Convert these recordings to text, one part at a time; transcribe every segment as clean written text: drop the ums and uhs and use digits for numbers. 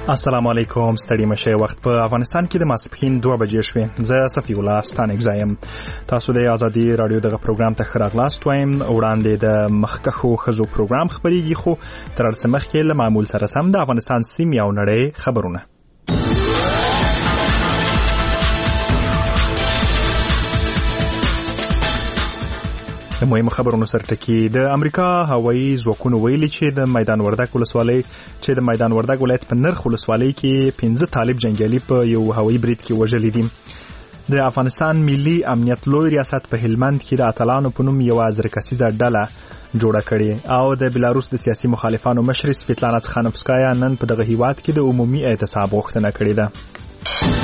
السلام علیکم. ستړي مشه. وخت په افغانستان کې د ماسپښین 2 بجې شوې. زه صفی الله ستانک زایم. تاسو د آزادي رادیو دغه پروګرام ته خراغلاست وایم. وړاندې د مخکخو خزو پروګرام خبريږي، خو تر څه مخکې له معمول سره سم د افغانستان سیمې او نړۍ خبرونه. د مهمو خبرونو سرټکی د امریکا هوایي ځواکونو ویلي چې د میدان وردګ ولایت په نرخ ولسوالۍ کې 15 طالب جنگیالي په یو هوایي برید کې وژل دي. د افغانستان ملي امنیت لوی ریاست په هلمند کې د اتلانو په نوم یو ازرکسیزه ډله جوړه کړې او د بلاروس د سیاسي مخالفانو مشر سویتلانا تخانوفسکایا نن په دغه هیواد کې د عمومي اعتصاب غوښتنه کړې ده.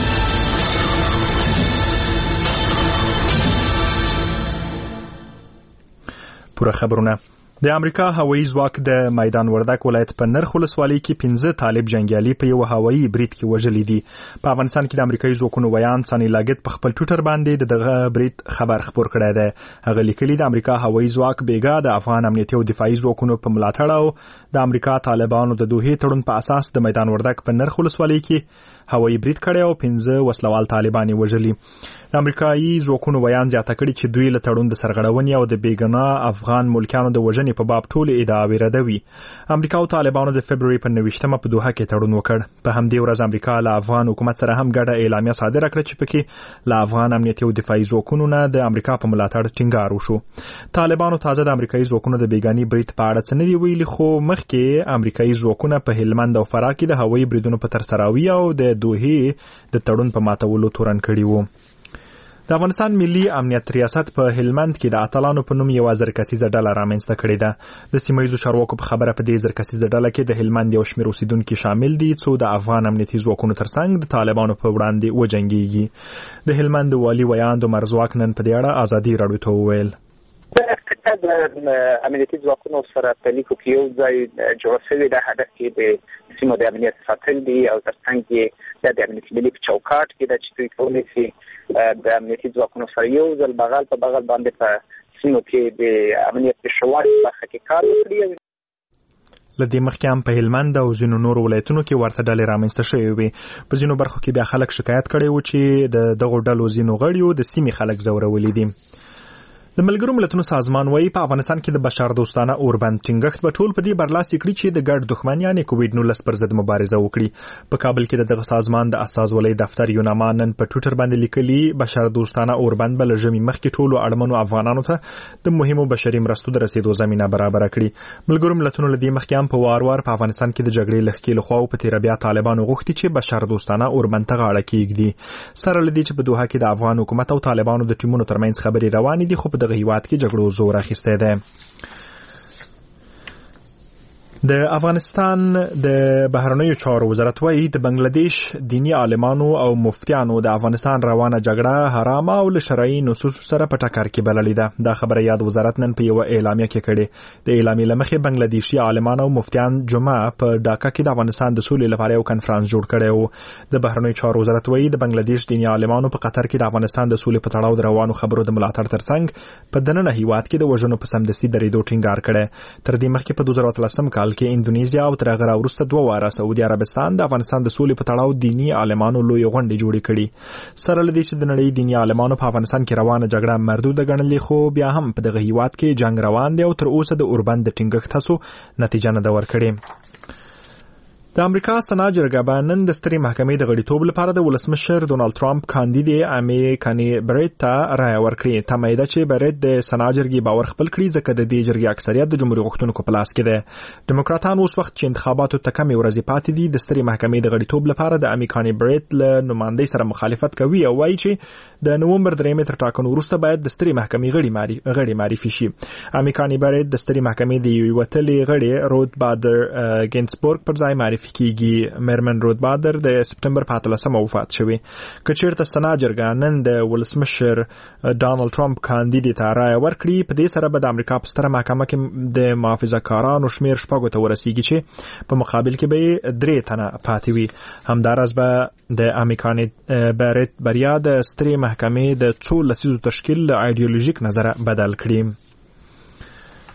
پوره خبرونه. د امریکا هوایي ځواک د میدان وردګ ولایت په نرخ ولسوالۍ کې 15 طالب جنگیالي په یو هوایي برید کې وژل دي. په افغانستان کې د امریکایي ځواکونو ویان سانی لاګت په خپل ټویټر باندې دغه برید خبر خبر کړی دی. هغه لیکلي د امریکا هوایي ځواک بیګا د افغان امنیتي او دفاعي ځواکونو په ملاتړ او د امریکا طالبانو د دوه تړون په اساس د میدان وردګ په نرخ ولسوالۍ کې هوایي برید کړی او 15 وسلوال طالبان وژلي. د امریکایي ځواکونو ویان زیاته کړي چې دوی له تړون د سرغړونې او د بیګناه افغان ملکانو د وژنې په باب ټول ادعاوې ردوي. امریکا او طالبانو د فبرवरी په 29مه په دوحه کې تړون وکړ. په همدې ورځ امریکا له افغان حکومت سره هم ګډه اعلامیه صادره کړه چې پکې له افغان امنیتي او دفاعي ځواکونو نه د امریکا په ملاتړ ټینګار وشو. طالبانو تازه د امریکایي ځواکونو د بیګاني برید په اړه څه نه دی ویلي، خو مخکې امریکایي ځواکونه په هلمند او فراه کې د هوایي بریدونو په ترسراوي او د دوحې د تړون په ماتولو تورن کړي وو. د افغانستان ملي امنیت ریاست په هلمند کې د اتلانو په نوم یو ازرکسیزه ډله رامنځته کړې ده. د سیمایي چارواکو په خبره په دې ازرکسیزه ډله کې د هلمند یو شمېر اوسیدونکو شامل دي څو د افغان امنیتي ځواکونو ترڅنګ د طالبانو په وړاندې وجنګيږي. د هلمند والي ویاند عمر زواک نن په دې اړه آزادي رادیو ته وویل. د امنیتي ځواکونو سره په لیکو کې یو ځای جوړ شوی د هدف کې د سیمو د امنیت ساتل دي او ترڅنګ کې د امنیتي ملي په چوکاټ کې د چټي کولې سي د امنیتي ځواکونو سره یو ځل بغل په بغل باندې په سیمو کې د امنیت په شوال برخه کې کار وکړي. لدې مخکې هم په هلمند او ځینو نورو ولایتونو کې ورته ډلې رامنځته شوې وي. په ځینو برخو کې بیا خلک شکایت کړي وو چې د دغو ډلو ځینو غړیو د سیمې خلک ځورولي دي. د ملګرو ملتونو سازمان وايي په افغانستان کې د بشر دوستانه اوربند ټینګښت به ټول په دې برلاسي کړي چې د ګډ دښمن یعنی کووډ-19 پر ضد مبارزه وکړي. په کابل کې دغه سازمان د استازولۍ دفتر یوناما نن په ټویټر باندې لیکلي بشر دوستانه اوربند بل ژمي مخکې ټولو اړمنو افغانانو ته د مهمو بشري مرستو د رسیدو زمينه برابر کړي. ملګرو ملتونو لدی مخکې هم په وار په افغانستان کې د جګړې لخوا له خوا په تیر بیا طالبانو غوښتي چې بشر دوستانه اوربند ته غاړه کېږدي. سره لدی چې په دوحه کې د افغان حکومت او طالبانو د ټیمونو ترمنځ خبرې روانې دي، خو په دغه هیواد کې جګړو زور اخیسته ده. د افغانستان د بهرنیو چارو وزارت وايي د بنگلاديش دینی عالمانو او مفتیانو د افغانستان روانه جګړه حرامه او له شرعي نصوص سره په ټکر کې بللې ده. دا خبره یاد وزارت نن په یو اعلامیه کې کړې. د اعلامیې لمخې بنگلاديشي عالمان او مفتیان جمعه په ډاکا کې د افغانستان د سولې لپاره یو کنفرانس جوړ کړی و. د بهرنیو چارو وزارت وايي د بنگلاديش دینی عالمانو په قطر کې د افغانستان د سولې په تړاو د روانو خبرو د ملاتړ ترڅنګ په دننه هیواد کې د وژنو په سمدستي درېدو ټینګار کړی. تر دې مخکې په 2013 کال کې اندونیزیا او تر هغه وروسته 2 واره سعودي عربستان د افغانستان د سولې په تړاو دینی عالمانو لوی غونډې جوړې کړي. سره لدی چې د نړۍ دینی عالمانو په افغانستان کې روانه جګړه مردوده ګڼلې، خو بیا هم په دغه هیواد کې جنگ روان دی او تر اوسه د اوربند د ټینګښت هڅو نتیجه نه ده ورکړې. د امریکا سنا جرګه به نن د سترې محکمې د غړیتوب لپاره د ولسمشر ډونالد ټرمپ کاندید امی کانی بریټ ته رایه ورکړي. تمه ده چې بریټ د سنا جرګې باور خپل کړي ځکه د دې جرګې اکثریت د جمهوریت غوښتونکو په لاس کې ده. دیموکراتان اوس وخت چې انتخاباتو ته کمې ورځې پاتې دي د سترې محکمې د غړیتوب لپاره د امی کانی بریټ له نمائندۍ سره مخالفت کوي او وایي چې د نومبر 3 تر ټاکنو وروسته باید د سترې محکمې غړي معرفي شي. امی کانی بریټ د سترې محکمې د یو وتلې غړي رود بادر ګینسبورګ پر ځای معرفي کیږي. مرمن رود بادر د سپټمبر په 13 وفات شوی. کچیرته سنا جرګه نن د ولسمشر ډانلډ ټرمپ کاندید ته رایه ورکړي، په دې سره به د امریکا په ستره محکمه کې د محافظه‌کارانو شمیر 6 ته ورسیږي چې په مقابل کې به 3 تنه پاتې وي. همدارس به د امریکاني بریټ بریا د سترې محکمې د 4 لسیزو تشکیل له ایډیولوژیک نظره بدل کړي.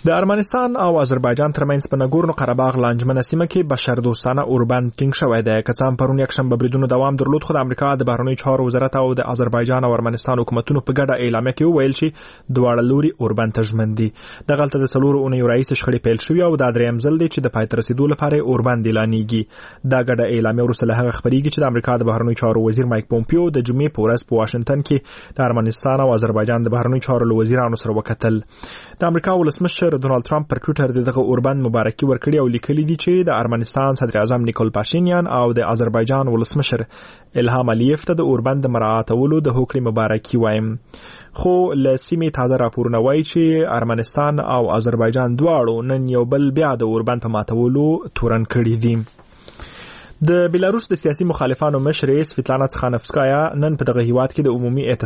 د ارمنستان او آذربایجان ترمنځ په نګورنو قرهباغ لانجمنه سیمه کې بشردوستانه اوربند ټینګ شوی دی. که څه هم پرون یکشنبه بریدونو دوام درلود، خو د امریکا د بهرنیو چارو وزارت او د آذربایجان او ارمنستان حکومتونو په ګډه اعلامیه کې وویل چې دواړه لوري اوربند ته ژمن دي. دغلته د 4 اونیو رئیس شخړې پیل شوې او دا دریم ځل دی چې د پای ته رسیدو لپاره اوربند اعلانېږي. دا ګډه اعلامیه وروسته له هغه خبرېږي چې د امریکا د بهرنیو چارو وزیر مایک پومپیو د جمعې په ورځ په واشنگټن کې د ارمنستان او آذربایجان د بهرنیو چارو له وزیرانو سره وکتل. د امریکا ولسمشر ډونالد ټرمپ پر ټویټر دغه اوربند مبارکي ورکړي او لیکلي دي چې د ارمنستان صدر اعظم نیکول پاشینیان او د آذربایجان ولسمشر الهام الیف ته د اوربند مراعاتولو د هوکړې مبارکي وایم. خو له سیمې تازه راپورونه وایي چې ارمنستان او آذربایجان دواړو نن یو بل بیا د اوربند په ماتولو تورن کړي دي. د بیلاروس د سیاسي مخالفانو مشر سویتلانا تسخانفسکایا نن په دغه هیواد کې د عمومي